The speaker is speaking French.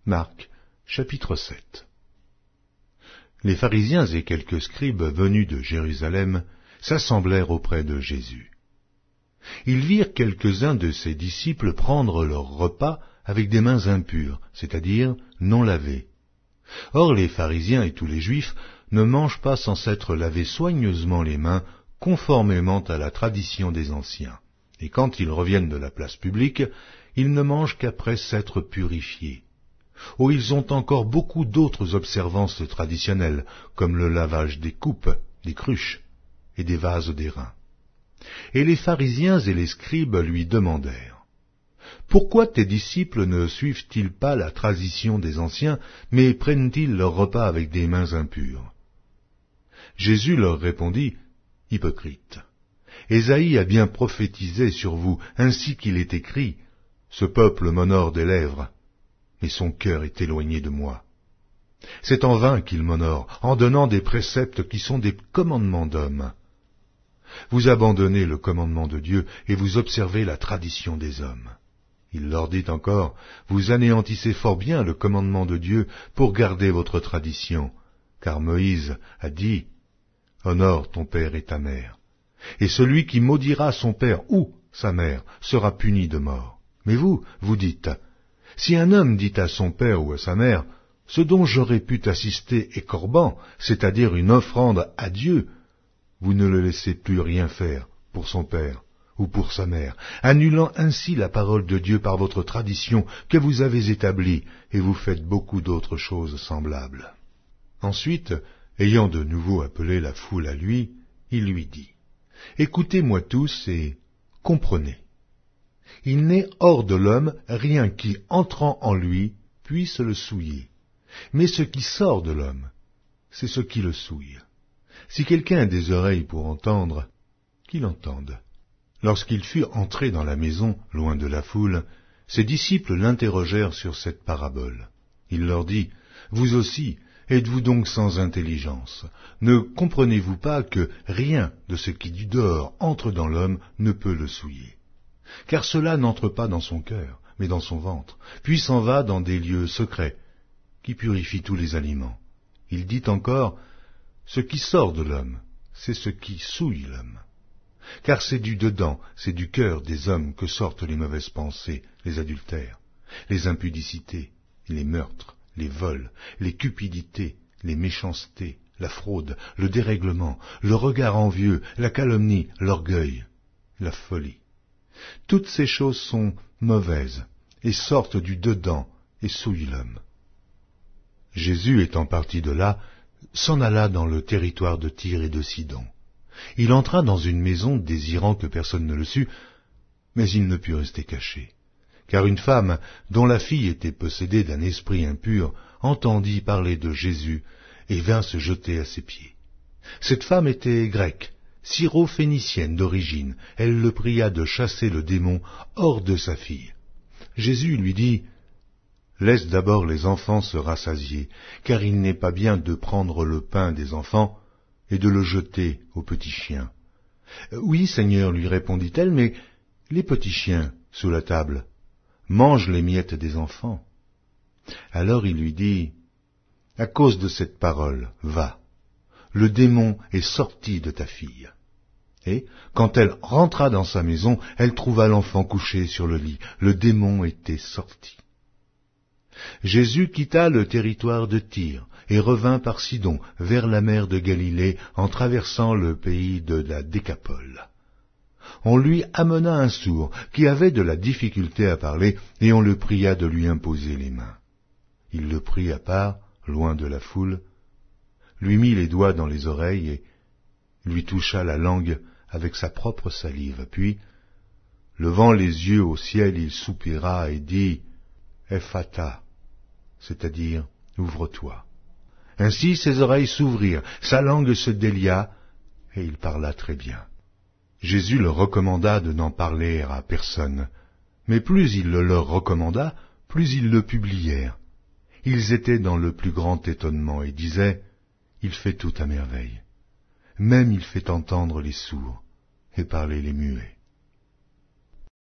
Marc, chapitre 7. Les pharisiens et quelques scribes venus de Jérusalem s'assemblèrent auprès de Jésus. Ils virent quelques-uns de ses disciples prendre leur repas avec des mains impures, c'est-à-dire non lavées. Or les pharisiens et tous les juifs ne mangent pas sans s'être lavés soigneusement les mains, conformément à la tradition des anciens. Et quand ils reviennent de la place publique, ils ne mangent qu'après s'être purifiés. Oh, ils ont encore beaucoup d'autres observances traditionnelles, comme le lavage des coupes, des cruches et des vases d'airain. Et les pharisiens et les scribes lui demandèrent : « Pourquoi tes disciples ne suivent-ils pas la tradition des anciens, mais prennent-ils leur repas avec des mains impures ?» Jésus leur répondit : « Hypocrites, Ésaïe a bien prophétisé sur vous, ainsi qu'il est écrit : Ce peuple m'honore des lèvres, mais son cœur est éloigné de moi. C'est en vain qu'il m'honore, en donnant des préceptes qui sont des commandements d'hommes. Vous abandonnez le commandement de Dieu et vous observez la tradition des hommes. » Il leur dit encore : « Vous anéantissez fort bien le commandement de Dieu pour garder votre tradition, car Moïse a dit : Honore ton père et ta mère. Et celui qui maudira son père ou sa mère sera puni de mort. Mais vous, vous dites : si un homme dit à son père ou à sa mère : ce dont j'aurais pu t'assister est corban, c'est-à-dire une offrande à Dieu, vous ne le laissez plus rien faire pour son père ou pour sa mère, annulant ainsi la parole de Dieu par votre tradition que vous avez établie, et vous faites beaucoup d'autres choses semblables. » Ensuite, ayant de nouveau appelé la foule à lui, il lui dit : « Écoutez-moi tous et comprenez. Il n'est hors de l'homme rien qui, entrant en lui, puisse le souiller. Mais ce qui sort de l'homme, c'est ce qui le souille. Si quelqu'un a des oreilles pour entendre, qu'il entende. » Lorsqu'il fut entré dans la maison, loin de la foule, ses disciples l'interrogèrent sur cette parabole. Il leur dit : « Vous aussi, êtes-vous donc sans intelligence ? Ne comprenez-vous pas que rien de ce qui du dehors entre dans l'homme ne peut le souiller ? Car cela n'entre pas dans son cœur, mais dans son ventre, puis s'en va dans des lieux secrets, qui purifient tous les aliments. » Il dit encore : « Ce qui sort de l'homme, c'est ce qui souille l'homme. Car c'est du dedans, c'est du cœur des hommes que sortent les mauvaises pensées, les adultères, les impudicités, les meurtres, les vols, les cupidités, les méchancetés, la fraude, le dérèglement, le regard envieux, la calomnie, l'orgueil, la folie. Toutes ces choses sont mauvaises et sortent du dedans et souillent l'homme. » Jésus, étant parti de là, s'en alla dans le territoire de Tyr et de Sidon. Il entra dans une maison désirant que personne ne le sût, mais il ne put rester caché, car une femme, dont la fille était possédée d'un esprit impur, entendit parler de Jésus et vint se jeter à ses pieds. Cette femme était grecque, syro-phénicienne d'origine. Elle le pria de chasser le démon hors de sa fille. Jésus lui dit : « Laisse d'abord les enfants se rassasier, car il n'est pas bien de prendre le pain des enfants et de le jeter aux petits chiens. »« Oui, Seigneur, lui répondit-elle, mais les petits chiens, sous la table, mangent les miettes des enfants. » Alors il lui dit : « À cause de cette parole, va, le démon est sorti de ta fille. » Et, quand elle rentra dans sa maison, elle trouva l'enfant couché sur le lit. Le démon était sorti. Jésus quitta le territoire de Tyr et revint par Sidon vers la mer de Galilée en traversant le pays de la Décapole. On lui amena un sourd qui avait de la difficulté à parler et on le pria de lui imposer les mains. Il le prit à part, loin de la foule, lui mit les doigts dans les oreilles et lui toucha la langue avec sa propre salive. Puis, levant les yeux au ciel, il soupira et dit : « Ephata », c'est-à-dire « Ouvre-toi ». Ainsi ses oreilles s'ouvrirent, sa langue se délia, et il parla très bien. Jésus leur recommanda de n'en parler à personne, mais plus il le leur recommanda, plus ils le publièrent. Ils étaient dans le plus grand étonnement et disaient : « Il fait tout à merveille. Même il fait entendre les sourds et parler les muets. »